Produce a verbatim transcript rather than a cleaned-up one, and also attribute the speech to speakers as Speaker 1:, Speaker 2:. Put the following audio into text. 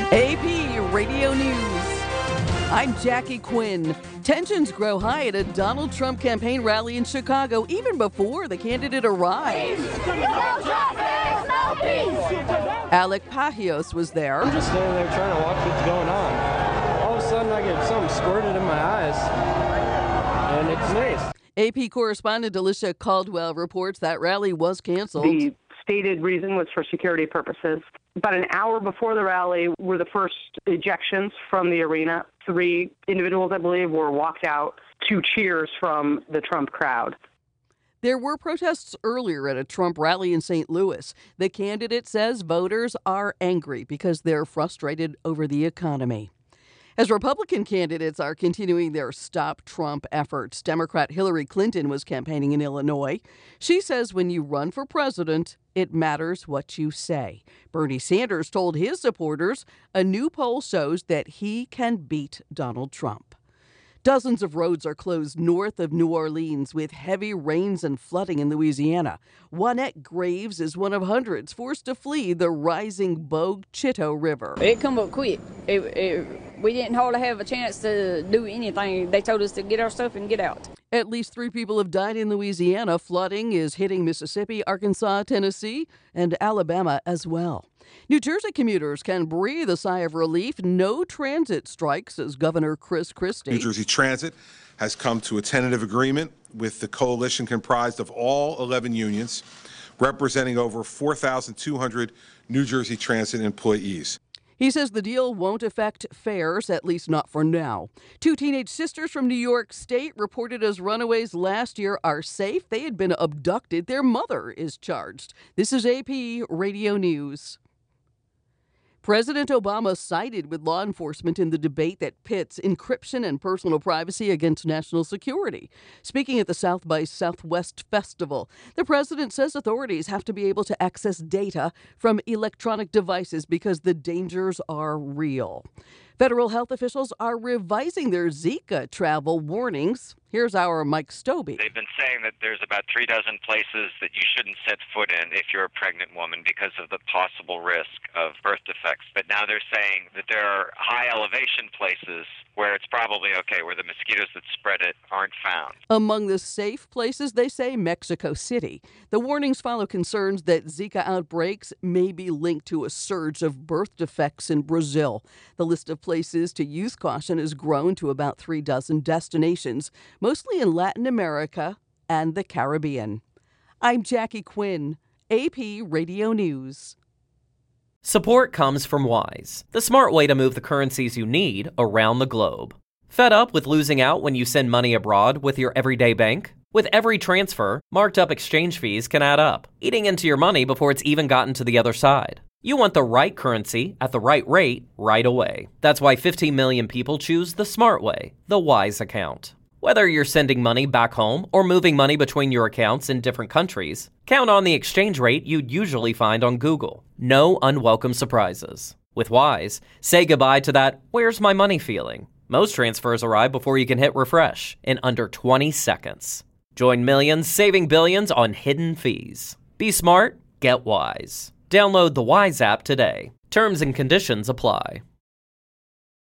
Speaker 1: A P Radio News. I'm Jackie Quinn. Tensions grow high at a Donald Trump campaign rally in Chicago even before the candidate arrived.
Speaker 2: No justice, no peace.
Speaker 1: Alec Pajios was there.
Speaker 3: I'm just standing there trying to watch what's going on. All of a sudden I get something squirted in my eyes, and it's nice.
Speaker 1: A P correspondent Alicia Caldwell reports that rally was canceled.
Speaker 4: The stated reason was for security purposes. About an hour before the rally were the first ejections from the arena. Three individuals, I believe, were walked out to cheers from the Trump crowd.
Speaker 1: There were protests earlier at a Trump rally in Saint Louis. The candidate says voters are angry because they're frustrated over the economy. As Republican candidates are continuing their Stop Trump efforts, Democrat Hillary Clinton was campaigning in Illinois. She says when you run for president, it matters what you say. Bernie Sanders told his supporters a new poll shows that he can beat Donald Trump. Dozens of roads are closed north of New Orleans with heavy rains and flooding in Louisiana. Juanette Graves is one of hundreds forced to flee the rising Bogue Chitto River.
Speaker 5: It come up quick. It, it, we didn't hardly have a chance to do anything. They told us to get our stuff and get out.
Speaker 1: At least three people have died in Louisiana. Flooding is hitting Mississippi, Arkansas, Tennessee, and Alabama as well. New Jersey commuters can breathe a sigh of relief. No transit strikes, says Governor Chris Christie.
Speaker 6: New Jersey Transit has come to a tentative agreement with the coalition comprised of all eleven unions, representing over four thousand two hundred New Jersey Transit employees.
Speaker 1: He says the deal won't affect fares, at least not for now. Two teenage sisters from New York State reported as runaways last year are safe. They had been abducted. Their mother is charged. This is A P Radio News. President Obama sided with law enforcement in the debate that pits encryption and personal privacy against national security. Speaking at the South by Southwest Festival, the president says authorities have to be able to access data from electronic devices because the dangers are real. Federal health officials are revising their Zika travel warnings. Here's our Mike Stobie.
Speaker 7: They've been saying that there's about three dozen places that you shouldn't set foot in if you're a pregnant woman because of the possible risk of birth defects. But now they're saying that there are high elevation places where it's probably okay, where the mosquitoes that spread it aren't found.
Speaker 1: Among the safe places, they say Mexico City. The warnings follow concerns that Zika outbreaks may be linked to a surge of birth defects in Brazil. The list of places to use caution has grown to about three dozen destinations, mostly in Latin America and the Caribbean. I'm Jackie Quinn, A P Radio News.
Speaker 8: Support comes from Wise, the smart way to move the currencies you need around the globe. Fed up with losing out when you send money abroad with your everyday bank? With every transfer, marked up exchange fees can add up, eating into your money before it's even gotten to the other side. You want the right currency at the right rate right away. That's why fifteen million people choose the smart way, the Wise account. Whether you're sending money back home or moving money between your accounts in different countries, count on the exchange rate you'd usually find on Google. No unwelcome surprises. With Wise, say goodbye to that "where's my money" feeling. Most transfers arrive before you can hit refresh in under twenty seconds. Join millions saving billions on hidden fees. Be smart, get Wise. Download the Wise app today. Terms and conditions apply.